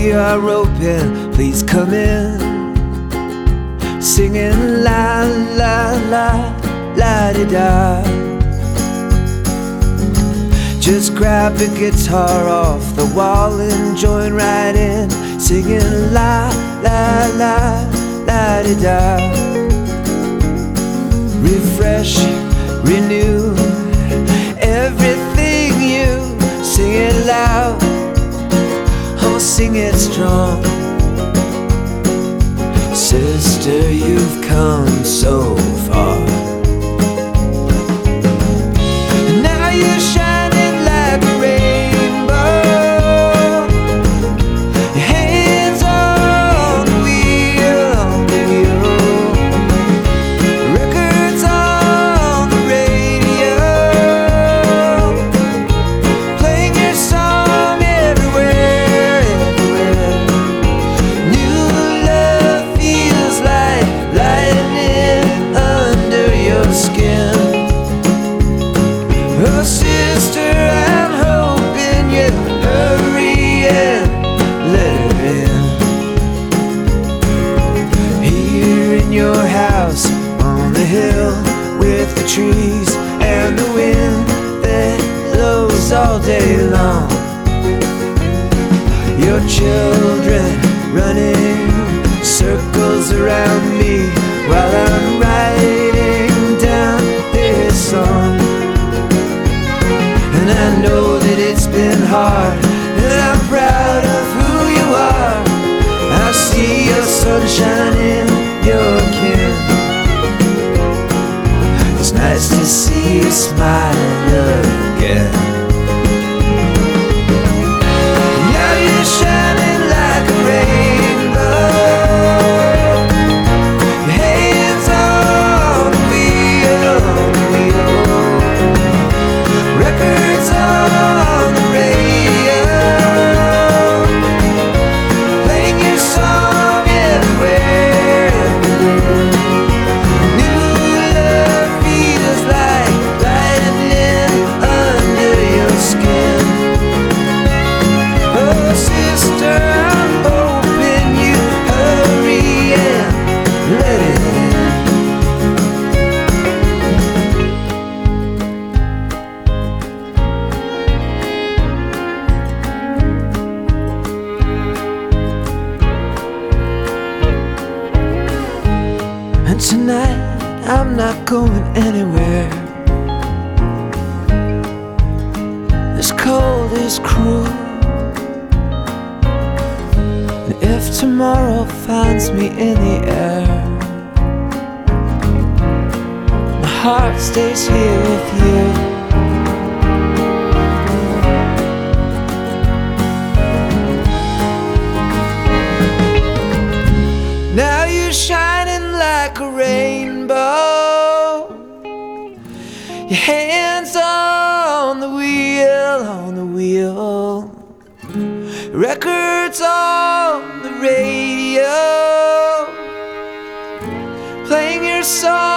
we are open, please come in. Singing la la la la di da. Just grab the guitar off the wall and join right in. Singing la la la la di da. Refresh, renew everything you. Sing it loud, oh sing it strong. Sister, you've come so far. And now you're shining like a rainbow. Your hands on the wheel, on the wheel. Records on the radio, playing your song everywhere, everywhere. New love feels like lightning under your skin. Oh sister, I'm hoping you hurry and let her in. Here in your house on the hill, with the trees and the wind that blows all day long. Your children running circles around me while I'm writing down this song. And I know that it's been hard, and I'm proud of who you are. I see your sunshine in your kin. It's nice to see you smile again. Now you're shining like a rainbow. Your hands on the wheel, on the wheel. Records on the radio, playing your song everywhere, everywhere. New love feels like lightning under your skin. Oh sister, I'm hoping you hurry and let it in. And tonight I'm not going anywhere. This cold is cruel, and if tomorrow finds me in the air, my heart stays here with you. Now you're shining like a rainbow. Your hands on the wheel, on the wheel. Records on the radio, playing your song